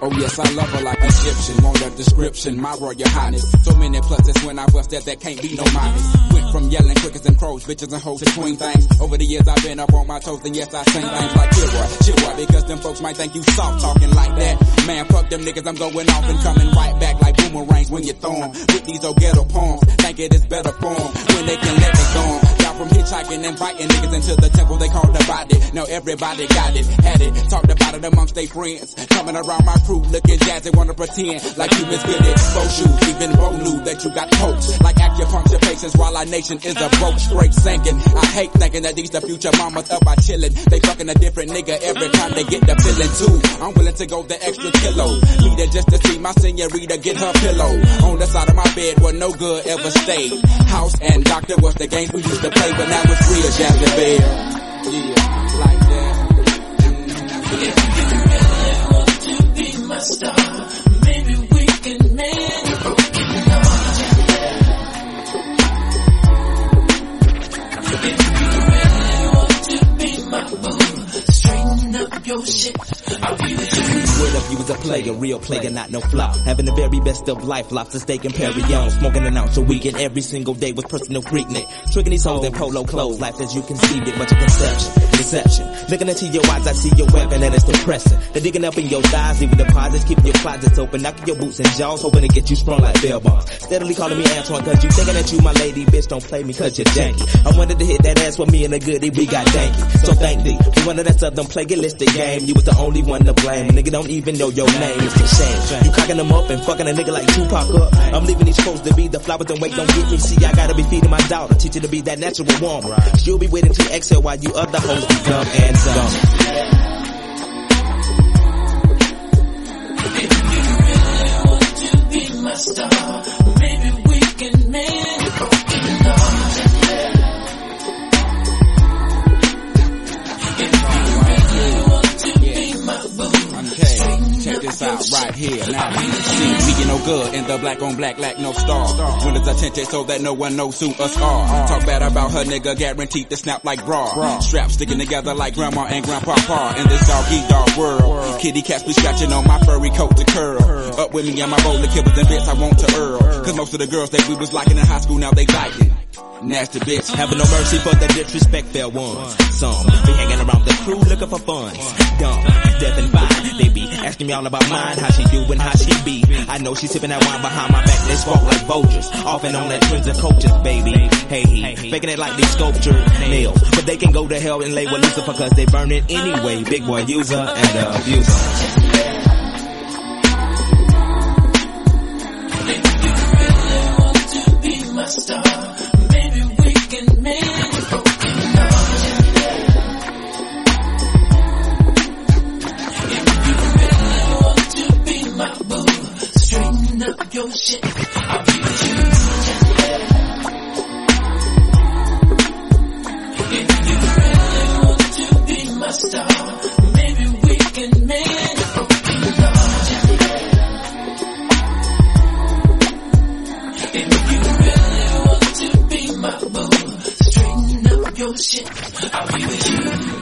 Oh yes, I love her like Egyptian, want a description, my royal highness. So many pluses when I bust that can't be no minus. Went from yelling crickets and crows, bitches and hoes to twin things. Over the years I've been up on my toes, and yes I sing things like chill because them folks might think you soft talking like that. Man, fuck them niggas, I'm going off and coming right back like boomerangs when you throw 'em. With these old ghetto poems, think it is better form when they can let me go 'em. Y'all from hitchhiking and biting niggas into the temple they call the body. Now everybody got it, had it, talked about it amongst their friends. Coming around my crew looking jazzy, wanna pretend like you miss good at both shoes. Even Bo knew that you got poked like acupuncture patients while our nation is a broke straight sinking. I hate thinking that these the future mamas up by chillin'. They fucking a different nigga every time they get the feeling too. I'm willing to go the extra kilo. Need it just to see my senorita get her pillow. On the side of my bed where no good ever stayed. House and doctor was the games we used to play, but now it's real Jazzy Bear. Yeah, like that. If you really want to be my star, maybe we can mend a broken heart. If you really want to be my boo, straighten up your shit, I'll be with you. Word up, you was a player, real player, not no flop. Having the very best of life, lobster steak and Perignon. Smoking an ounce a weekend every single day with personal freaknik. Tricking these hoes in polo clothes, life as you conceived it, but your deception. Looking into your eyes, I see your weapon and it's depressing. They're digging up in your thighs, leaving deposits, keeping your clodsets open, knocking your boots and jaws, hoping to get you sprung like bell bonds. Steadily calling me Antoine, cause you thinking that you my lady, bitch, don't play me cause you're janky. I wanted to hit that ass with me and a goodie, we got danky. So thank thee, you wanted that southern plagiaristic game, you was the only one to blame. Nigga don't even know your name, it's a shame. You cocking them up and fucking a nigga like Tupac up. I'm leaving these folks to be the flowers and wait, don't get me. See, I gotta be feeding my daughter, teach her to be that natural woman. She'll be waiting to exhale while you other hoes be dumb and dumb. If you really want to be my star, maybe we can mend a broken heart. If you really want to be my boo, check this out right here. Now, see, me no good in the black on black, lack no star. Windows are tinted so that no one knows who us are. Talk bad about her nigga, guaranteed to snap like bra. Straps sticking together like grandma and grandpapa. In this dog world, kitty cats be scratching on my furry coat to curl. Up with me and my roller killers and bits I want to earl. Cause most of the girls that we was liking in high school now they liking. Nasty bitch. Having no mercy for the disrespect fair ones. Some be hanging around the crew looking for funds. Dumb, deaf and fine. They be asking me all about mine, how she do and how she be. I know she sipping that wine behind my back. They spark like vultures. Off and on that twins and coaches, baby. Hey, faking it like they sculptured nails. But they can go to hell and lay with Lucifer cause they burn it anyway. Big boy user and abuser. if you really want to be my star, maybe we can mend a broken heart. If you really want to be my boo, straighten up your shit, I'll be with you. If you really want to be my star, maybe we can mend a broken heart. If you really want to be my boo, straighten up your shit, I'll be with you.